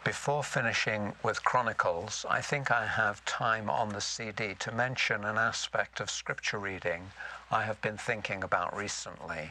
Before finishing with Chronicles, I think I have time on the CD to mention an aspect of scripture reading I have been thinking about recently.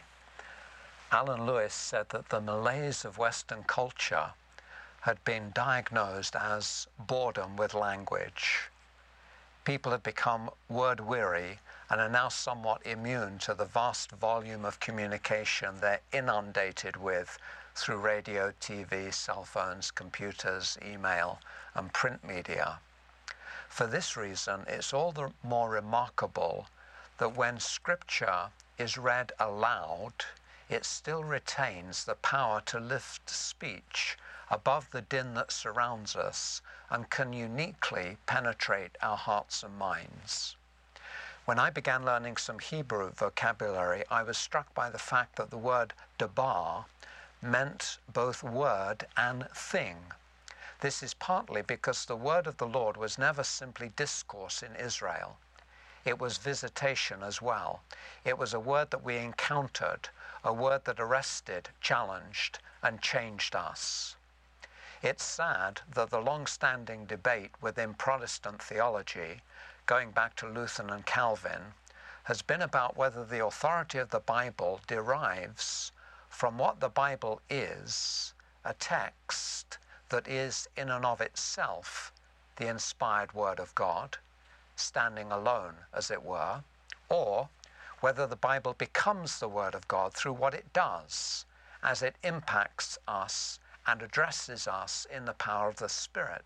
Alan Lewis said that the malaise of Western culture had been diagnosed as boredom with language. People have become word-weary and are now somewhat immune to the vast volume of communication they're inundated with through radio, TV, cell phones, computers, email, and print media. For this reason, it's all the more remarkable that when Scripture is read aloud, it still retains the power to lift speech above the din that surrounds us and can uniquely penetrate our hearts and minds. When I began learning some Hebrew vocabulary, I was struck by the fact that the word dabar meant both word and thing. This is partly because the word of the Lord was never simply discourse in Israel. It was visitation as well. It was a word that we encountered, a word that arrested, challenged, and changed us. It's sad that the long-standing debate within Protestant theology, going back to Luther and Calvin, has been about whether the authority of the Bible derives from what the Bible is, a text that is in and of itself the inspired Word of God, standing alone, as it were, or whether the Bible becomes the Word of God through what it does, as it impacts us and addresses us in the power of the Spirit.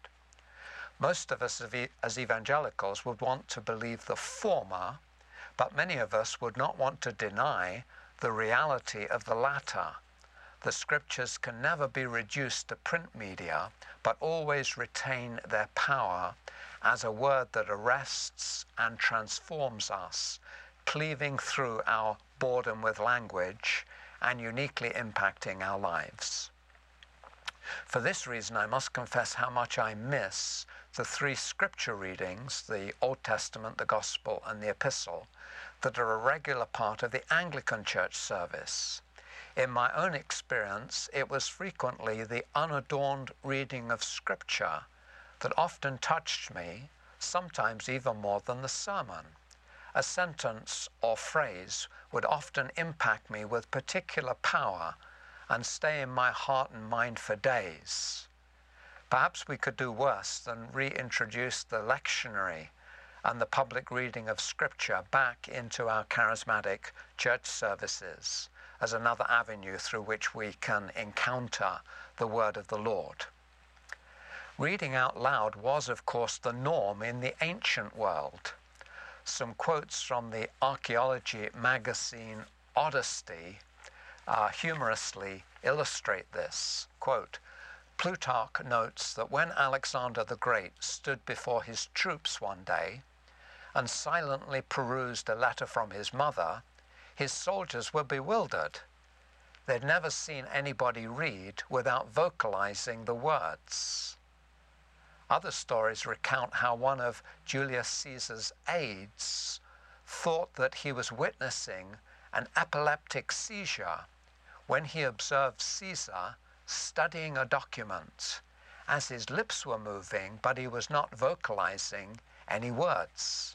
Most of us as evangelicals would want to believe the former, but many of us would not want to deny the reality of the latter. The Scriptures can never be reduced to print media, but always retain their power as a word that arrests and transforms us, cleaving through our boredom with language and uniquely impacting our lives. For this reason, I must confess how much I miss the three scripture readings, the Old Testament, the Gospel, and the Epistle, that are a regular part of the Anglican Church service. In my own experience, it was frequently the unadorned reading of Scripture that often touched me, sometimes even more than the sermon. A sentence or phrase would often impact me with particular power and stay in my heart and mind for days. Perhaps we could do worse than reintroduce the lectionary and the public reading of Scripture back into our charismatic church services as another avenue through which we can encounter the word of the Lord. Reading out loud was, of course, the norm in the ancient world. Some quotes from the archaeology magazine Odyssey humorously illustrate this. Quote, Plutarch notes that when Alexander the Great stood before his troops one day and silently perused a letter from his mother, his soldiers were bewildered. They'd never seen anybody read without vocalizing the words. Other stories recount how one of Julius Caesar's aides thought that he was witnessing an epileptic seizure when he observed Caesar studying a document, as his lips were moving, but he was not vocalizing any words.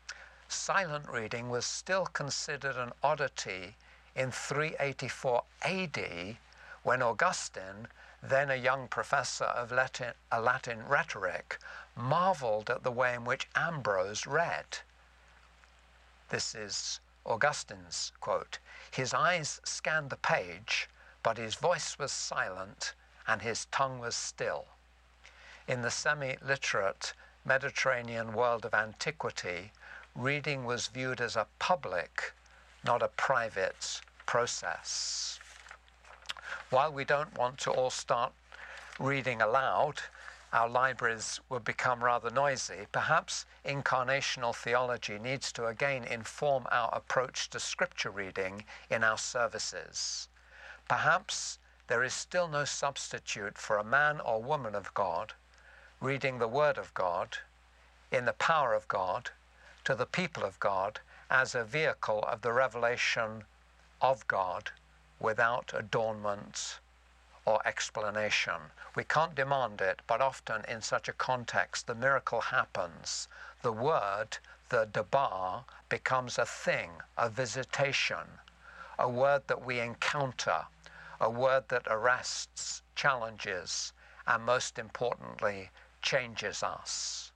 Silent reading was still considered an oddity in 384 AD, when Augustine, then a young professor of Latin rhetoric, marveled at the way in which Ambrose read. This is Augustine's quote. His eyes scanned the page, but his voice was silent and his tongue was still. In the semi-literate Mediterranean world of antiquity, reading was viewed as a public, not a private process. While we don't want to all start reading aloud, our libraries would become rather noisy. Perhaps incarnational theology needs to again inform our approach to scripture reading in our services. Perhaps there is still no substitute for a man or woman of God reading the Word of God in the power of God to the people of God as a vehicle of the revelation of God without adornment or explanation. We can't demand it, but often in such a context, the miracle happens. The word, the dabar, becomes a thing, a visitation, a word that we encounter, a word that arrests, challenges, and most importantly, changes us.